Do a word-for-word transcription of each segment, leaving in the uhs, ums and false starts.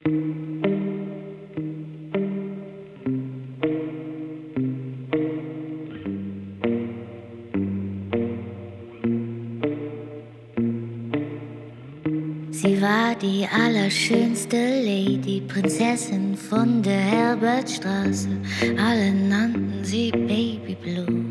Sie war die allerschönste Lady, Prinzessin von der Herbertstraße. Alle nannten sie Baby Blue.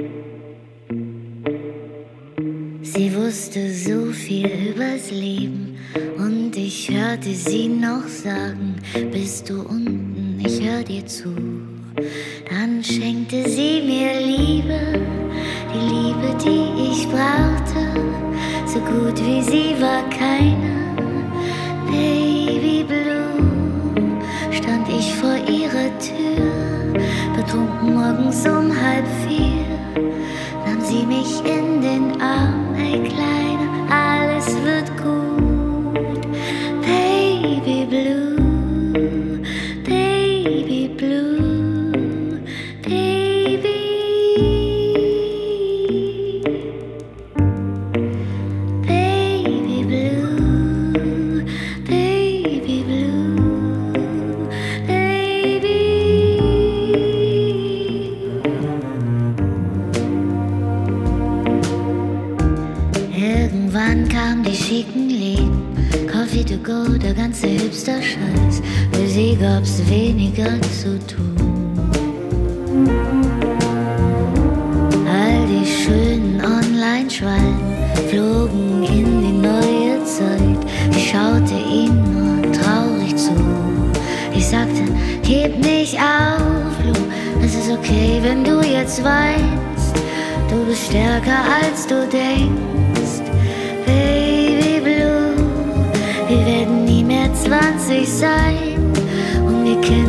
Sie wusste so viel übers Leben und ich hörte sie noch sagen: Bist du unten, ich hör dir zu. Dann schenkte sie mir Liebe, die Liebe, die ich brauchte. So gut wie sie war keine. Baby Blue, stand ich vor ihrer Tür, betrunken morgens um halb vier, nahm sie mich in den Arm, ey Kleine, alles wird gut. Baby Blue, Baby Blue, Baby. Baby Blue, Baby Blue, Baby. Irgendwann kamen die schicken Läden, Coffee to go, der ganze Hipster-Scheiß. Für sie gab's weniger zu tun. All die schönen Online-Schwalben flogen in die neue Zeit. Ich schaute ihnen nur traurig zu. Ich sagte, gib nicht auf, Lou, es ist okay, wenn du jetzt weinst. Du bist stärker als du denkst. Baby Blue, wir werden nie mehr zwanzig sein und wir kennen